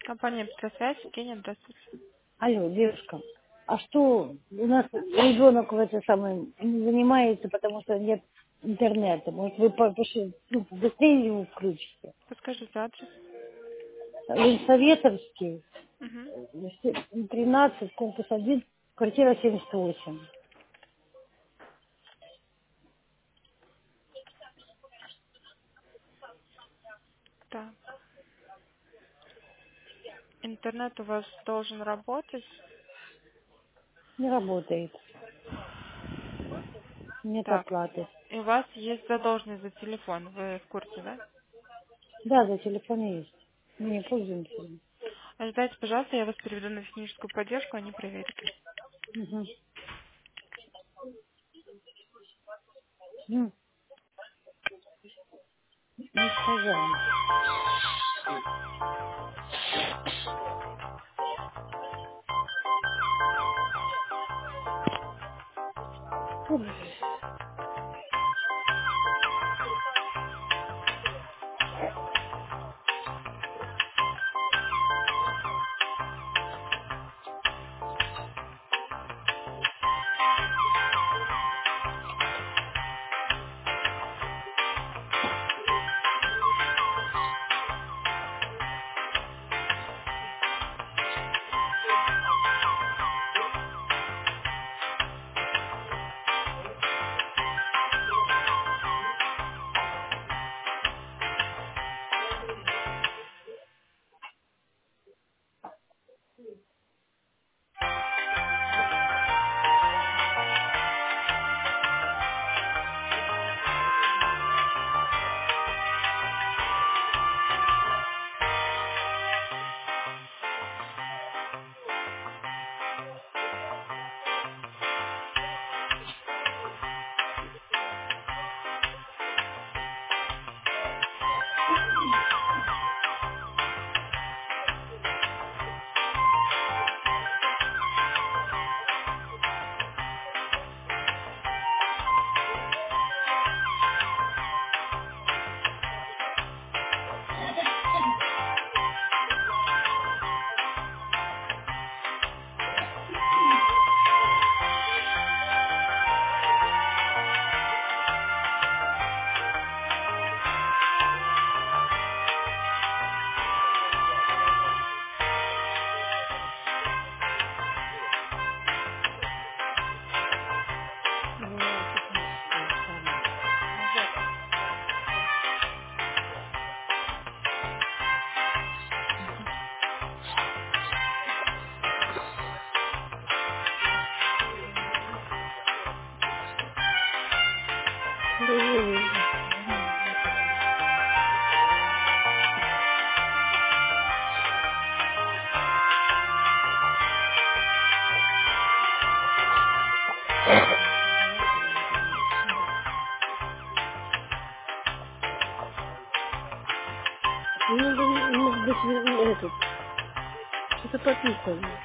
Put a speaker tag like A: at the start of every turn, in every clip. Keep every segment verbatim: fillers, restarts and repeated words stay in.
A: Компания «Петросвязь», Евгения, здравствуйте.
B: Алло, девушка, а что у нас ребенок в это самое не занимается, потому что нет интернета? Может, вы по- пошли, ну, быстрее его включите?
A: Подскажите адрес.
B: Ленсоветовский,
A: Угу.
B: тринадцать, корпус один, квартира семьдесят восемь.
A: Так. Интернет у вас должен работать.
B: Не работает, нет
A: Так.
B: оплаты.
A: И у вас есть задолженность за телефон. Вы в курсе, да?
B: Да, за телефон есть. Мы не пользуемся им.
A: Ожидайте, пожалуйста, я вас переведу на техническую поддержку, они проверят.
B: Угу. Ну, не сказала. Ой, бывает техническое самое. Назад. Ой-ой-ой. Ну, да, может быть, вы- этот, что-то подписано.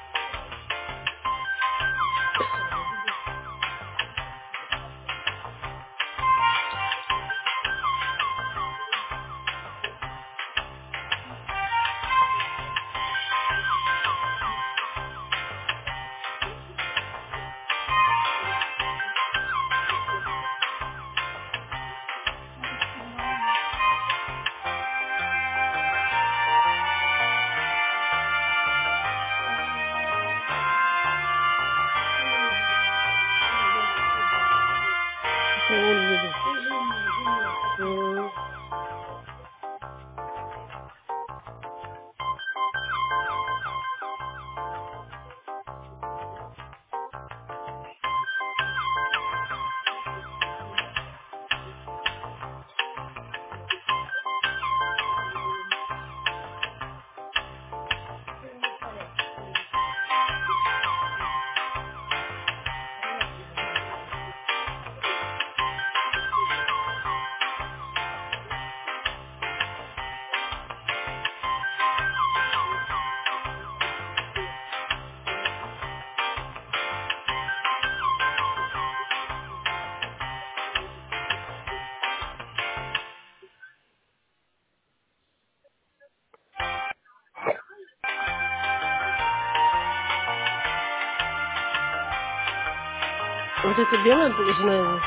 C: Вот это белая жена.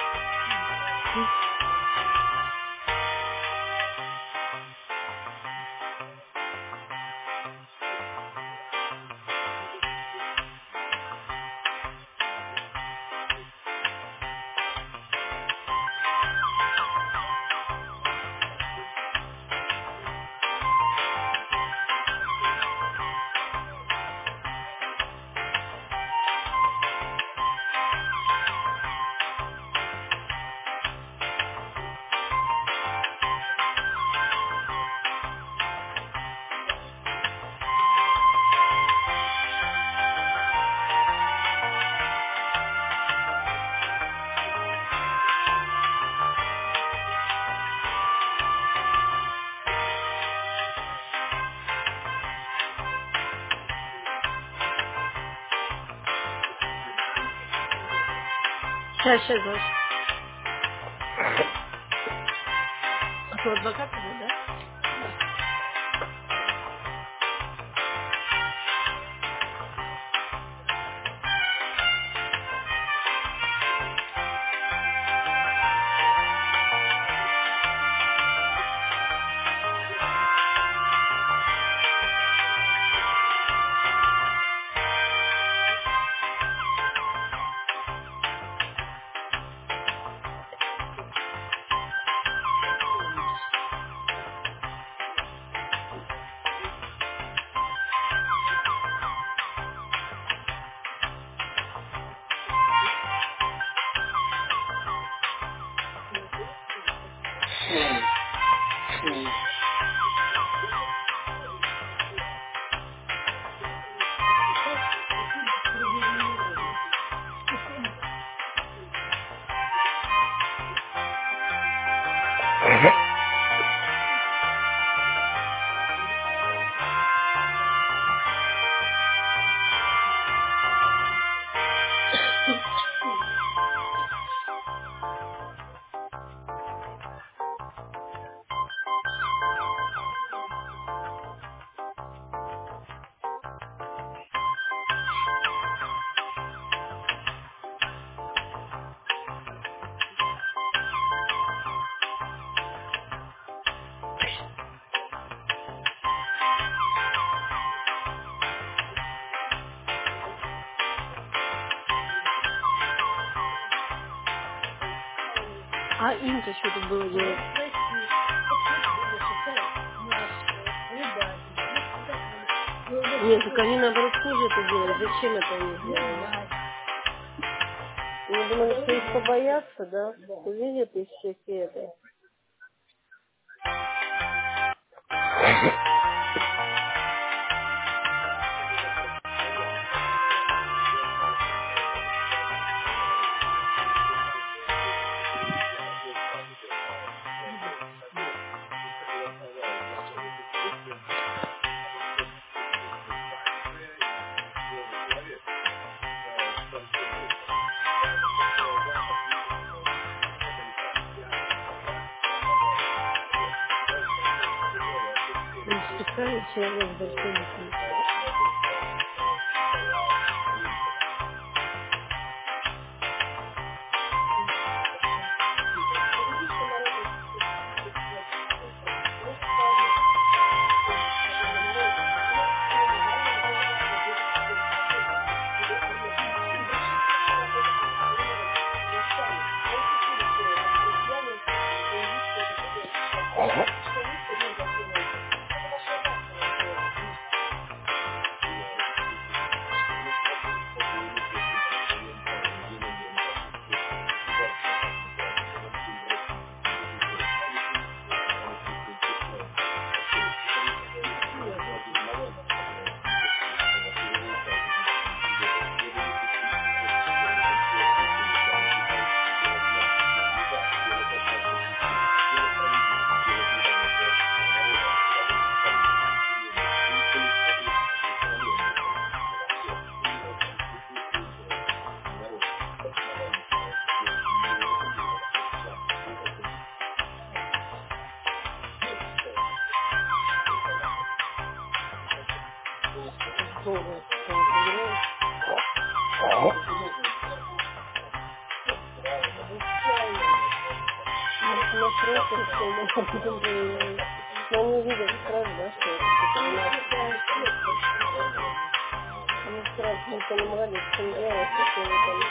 C: Сейчас, сейчас, Зош. А то адвокат уже, да? А им-то что тут было делать? Нет, так они наоборот хуже это делают. Зачем это они сделали? Они думали, что их побоятся, да? Увидят их всякие это. Он специальный человек с большой буквы. Здорово, как он играет. Настройка решения, а потом проверяю. Но они видят сразу, да, что что-то не надо. Они сразу не понимали, в чем дело, что они там.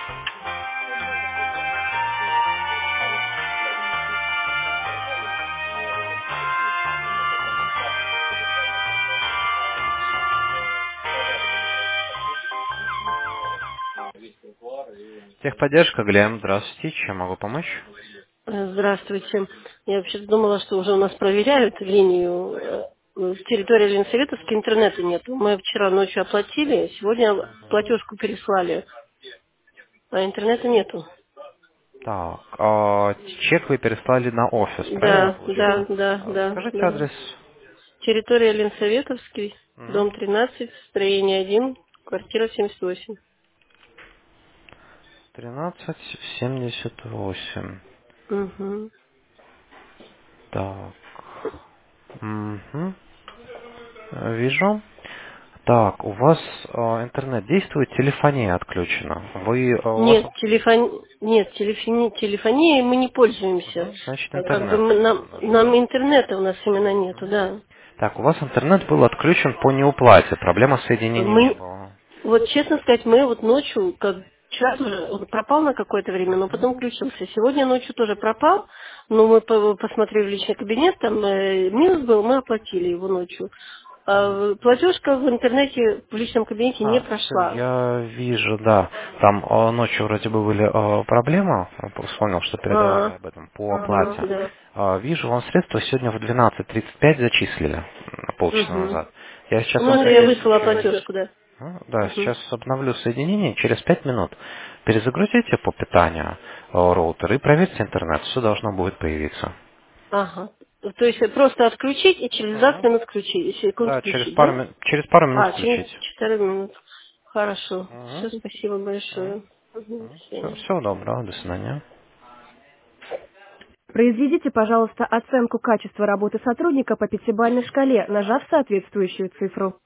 D: Техподдержка, Глем, здравствуйте, чем могу помочь?
C: Э, Здравствуйте. Я вообще думала, что уже у нас проверяют линию. э, В территории Ленсоветовской интернета нету. Мы вчера ночью оплатили, сегодня платежку переслали, а интернета нету.
D: Так, а, чек вы переслали на офис, правильно
C: Да, да,
D: получается?
C: да,
D: А,
C: да,
D: Скажите
C: да.
D: адрес.
C: Территория Ленсоветовский,
D: Мгм.
C: дом тринадцать, строение один, квартира семьдесят восемь.
D: тринадцать семьдесят восемь.
C: Угу.
D: Так. Мгм. Вижу. Так, у вас а, интернет действует, телефония отключена. Вы, а, у вас...
C: Нет, телефон... Нет, телефони... телефонией мы не пользуемся.
D: Мгм. Значит,
C: А Как бы
D: интернет
C: мы- нам... нам
D: нужен.
C: интернета у нас именно нету, да.
D: Так, у вас интернет был отключен по неуплате. Проблема соединения не
C: Мы,
D: было.
C: вот честно сказать, мы вот ночью, как час уже, он пропал на какое-то время, но
D: Мгм.
C: потом включился. Сегодня ночью тоже пропал, но мы по- посмотрели в личный кабинет, там э, минус был, мы оплатили его ночью. А платежка в интернете, в личном кабинете не
D: А, все,
C: прошла.
D: я вижу, да. Там а, ночью вроде бы были а, проблемы, я вспомнил, что передавали
C: А,
D: об этом по
C: ага,
D: оплате.
C: да.
D: А, вижу, вам средства сегодня в двенадцать тридцать пять зачислили, м, полчаса
C: Угу.
D: назад. Я сейчас
C: Ну,
D: вам
C: это я
D: соединю.
C: выслала платежку, да.
D: А, Да,
C: Угу.
D: сейчас обновлю соединение, через пять минут перезагрузите по питанию а, роутер и проверьте интернет, все должно будет появиться.
C: Ага. То есть просто отключить и через двадцать
D: Мгм.
C: минут включить, секунд
D: Да, через
C: включить,
D: пару,
C: да?
D: ми- через пару минут
C: А, через
D: включить.
C: четыре минут. Хорошо.
D: Мгм.
C: Все, спасибо
D: Мгм.
C: большое. Мгм, до
D: Все,
C: свидания.
D: всего доброго, до свидания.
A: Произведите, пожалуйста, оценку качества работы сотрудника по пятибалльной шкале, нажав соответствующую цифру.